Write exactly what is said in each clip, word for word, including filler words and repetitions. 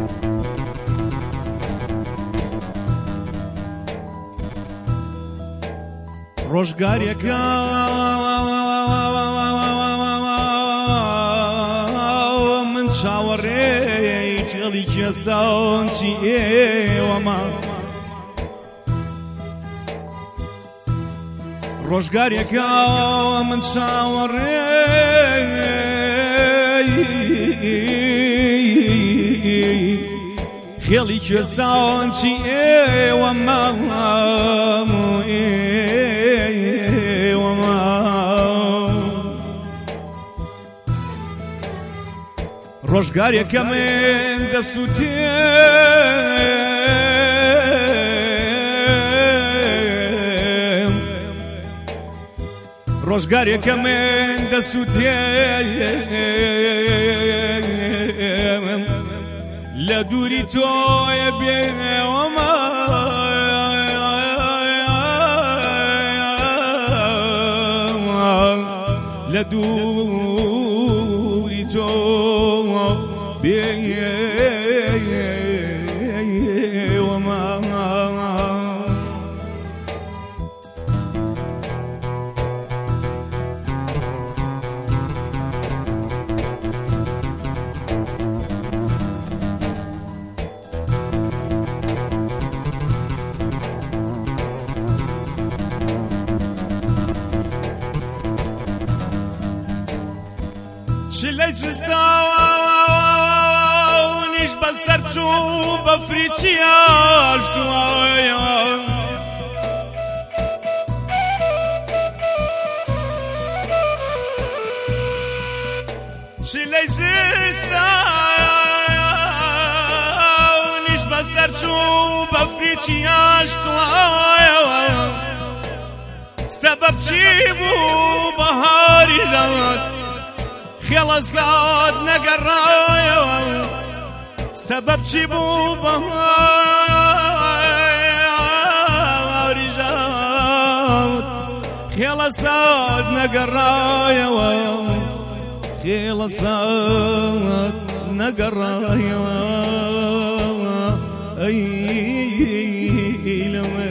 ڕۆژگارێکە من چاوەڕێی خێڵی کێستاوەنچی ئێوەمە ڕۆژگارێکە من چاوەڕێی خێڵی کێستاوەنچی ئێوەمە ڕۆژگارێکە من دەسووتێم ڕۆژگارێکە من دەسووتێم لە دووری تۆیە بێنێوەمە لە دووری تۆ چلەی زستانیش بەسەر چوو بە فریچیاش دوایە چلەی زستانیش بەسەر چوو بە فریچیاش دوایە سەبەب چی بوو بەهاری ژەوت خێڵە زاد نەگەڕایەوە سەبەب چی بوو بەهاری ژەوت خێڵە زاد نەگەڕایەوە خێڵە زاد نەگەڕایەوە ئەی لەوێ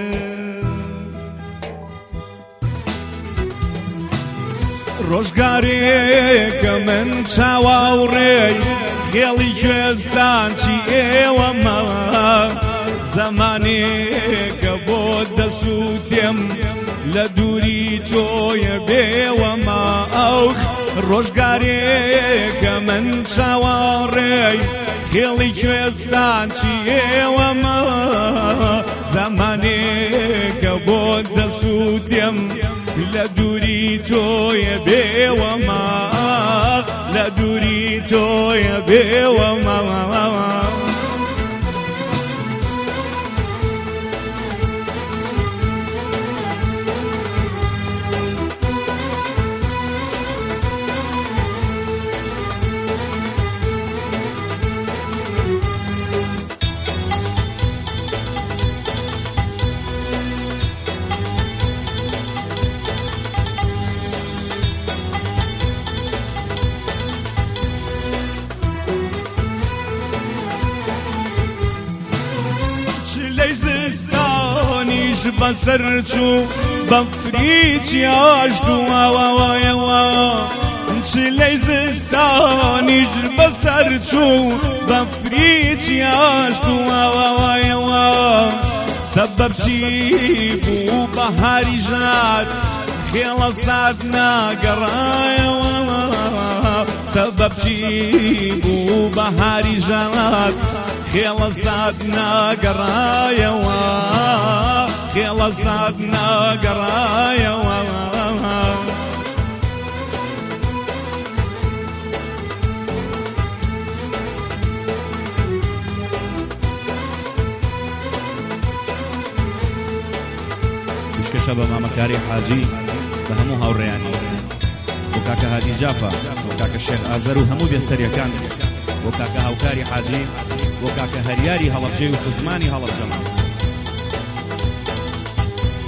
ڕۆژگارێکە من چاوەڕێی خێڵی کوێستانچی ئێوەمە زەمانێکە بۆ دەسووتێم لە دووری تۆیە بێوەمە ئەو ڕۆژگارێکە من چاوەڕێی خێڵی کوێستانچی ئێوەمە زەمانێکە بۆ دەسووتێم لە دووری تۆیە بێوەمە لە دووری تۆیە بێوەمە بەسەر چوو بە فریچیاش دوایەوە چلەی زستانیش بەسەر چوو بە فریچیاش دوایەوە سەبەب چی بوو بەهاری ژات خێڵە زاد نەگەڕایەوە سەبەب چی بوو بەهاری ژات خێڵە زاد نەگەڕایەوە خێڵە زاد نەگەڕایەوە پیشکەشە بە مامەکاری حاجی بە هەموو هاوڕێیانی بۆ کاکە هادی جافا بۆ کاکە شێخ ئازەر و هەموو بێسەریەکان بۆ کاکە هاوکاری حاجی بۆ کاکە هەریاری هەڵەبجێ و خزمانی هەڵەبجەمان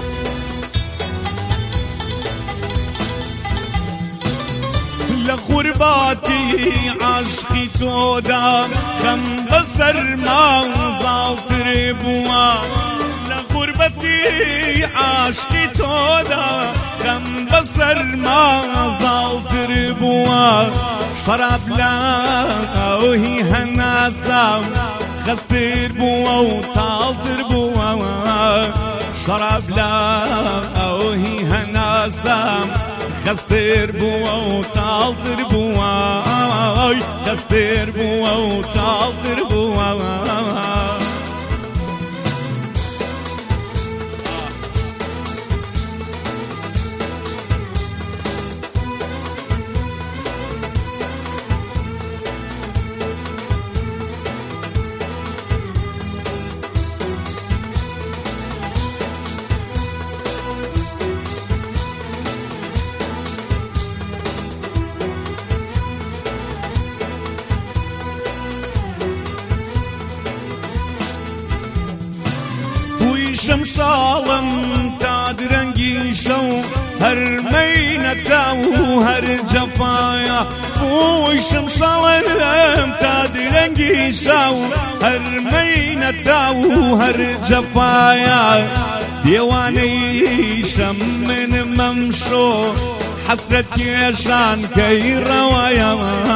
لە غوربەت قورباتی عاشقی تۆدا خەم بەسەر ماڵزاڵتر بووە لە قوربەتی عاشقی تۆدا خەم بەسەر ماڵزاڵتر بووە شەراب لە ئەوهی هەناسام خەستر بووە و تاڵتر بووە شەراب لە ئەوهی هەناسام خەستر بووە و تاڵتر بووە خەستر بووە و تاڵتر بووە شمشاڵم تا درەنگی شەو هەرمەینەتە و هەر جەفایە بووی شمشاڵم تا درەنگی شەو هەرمەینەتە و هەر جەفایە دیوانەی شەم من مەمشۆ حەسرەت کێشان کەیڕەوەیە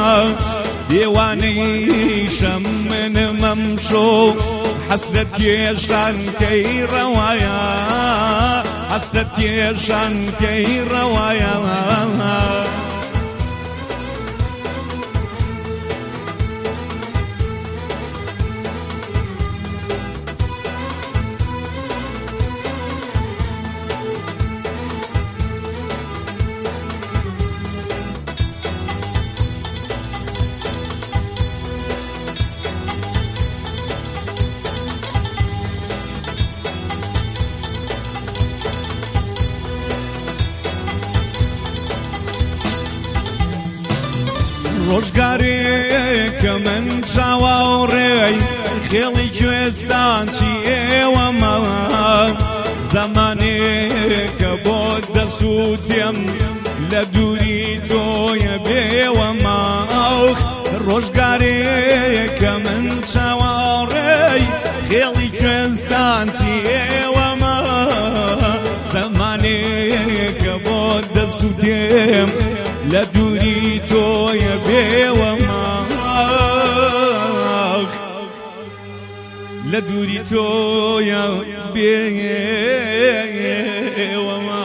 دیوانەی شەم من مەمشۆ حسرت کێشان کەی ڕەوایە حسرت کێشان کەی ڕەوایە ڕۆژگارێکە من چاوەڕێی خێڵی کوێستانچی ئێوەمە زەمانێکە بۆ دەسووتێم لە دووری تۆیە بێوەمە ڕۆژگارێکە من چاوەڕێی خێڵی کوێستانچی ئێوەمە زەمانێکە بۆ دەسووتێم لە دووری تۆیە بێوەمە لە دووری تۆیە بێوەمە